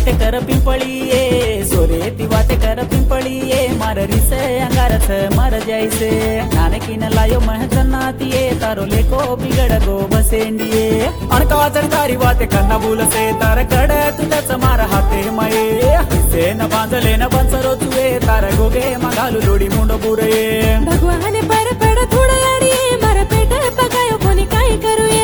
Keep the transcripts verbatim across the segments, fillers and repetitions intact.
वाटे कर पिंपळीये सोरेती वाटे कर पिंपळीये मार रिसे अंगारस मर जायसे नानकी न लायो महजनातिये तारो लेको बिगड़ गो बसेंडिये अणकाचर तारी वाटे कन्ना बुलसे तार कड तुझच मार हाते मये से न बांधले न बंसरो तुए तार गोगे मगालू लोडी मुंड बुरये भगवान पर पड़ थोड़ा यारिये मार पेट पकायो कोनी काय करूये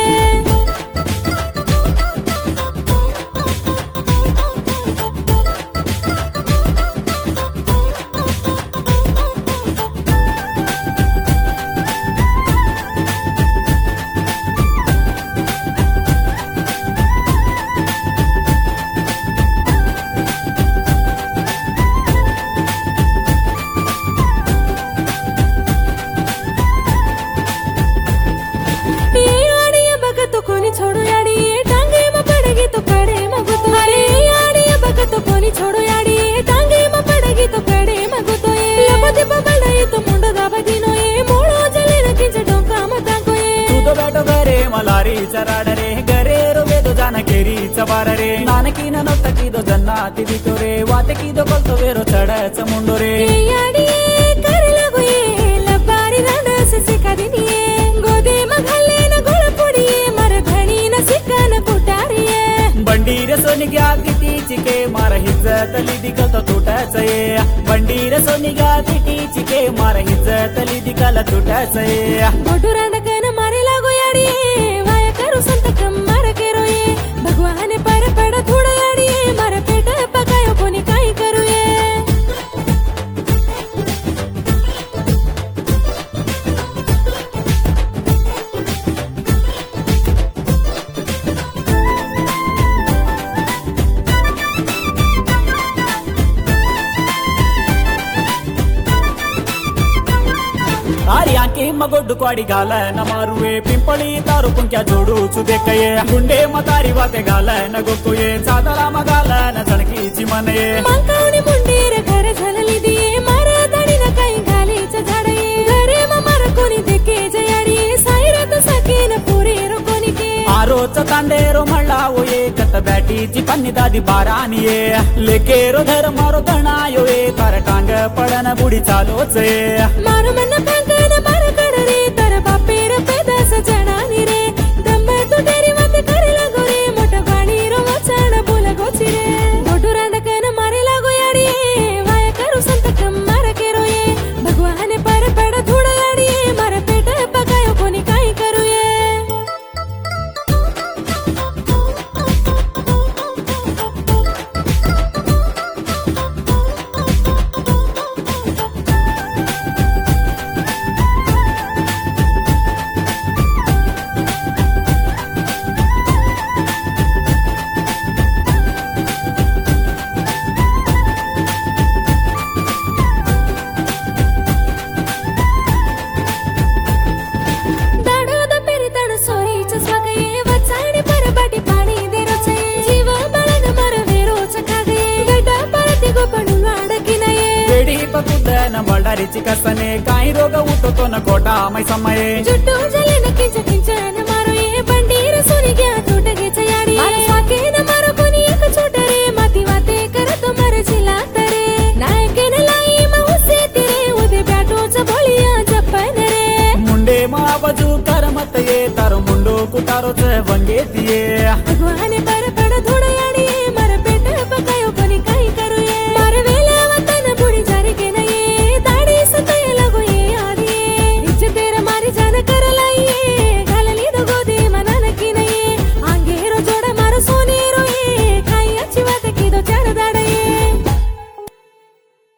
छोड़ो याड़ी टांगे में पड़ेगी तो पड़े मगो तो अरे याड़ी बक तो कोनी छोड़ो याड़ी टांगे में पड़ेगी तो पड़े मगो तो ये लपते बबड़े तो मुंडो दाबा दिनो ये मोड़ो जले न किंच डोका मता को ये तू तो बैठो घरे मलारी चराड रे घरे रोबे तो जान केरी चबार रे नानकी न नोट की दो जन्नाती दितो रे वाते की दो कल तो वेरो चढ़च मुंडो रे याड़ी कर लगो ये लबारी रंड से सिखा दिनी गोदे मघले न गोळ पुडी सिकन पुटारिये बंडीर सोनिग्या किती चिके मार हिज्जतली दिकल तो तुटाच ये बंडीर सोनिग्या किती चिके मार हिज्जतली दिकल तुटाच ये गोटुरांदकन मारे लागो याडी वाया करू संतक मार केरो ये भगवान पर पड़ थोड़ा याडी मार पेट पकायो कोनी काय करू ये तारी आंके मगोड्डु क्वाडी गाल न मारुए पिंपळी तारू पुंक्या जोडू चुदेकये गुंडे मतारी वाते गाल न गोकुये चादला मगाल न चणकीची मनये मंकावनी मुंडीर घर झलली दिये मारा दाडी न काही घालीच झाडये घरे म मार कोणी देके जयाडी सायरत सकीन पुरी रो कोणी के आरोच तांडेरो म्हणलावो ये कत बॅटीची पन्नी दादी बारानिये लेकेरो धर मारो तणायो ये तार टांग पडन बुडी चालोच ये मार मन पंकन बार कर रे तर बापेर पेदास जणानी रे दम तू तेरी मत कर लगो रे मोठ गाडी रो वचन बोल गोची रे गोटुरांदकन मारे लागो याडी वाया करू संतक मार केरो ये भगवान पर पड़ थोड़ा याडी मार पेट पकायो कोनी काय करू ये बळारीची कसने काही रोग उठतो न कोटा मै समये जुट्टू जले न किंच किंचन मारो ये बंडीर सोनी गया टूट गे चयाडी स्वाके न मारो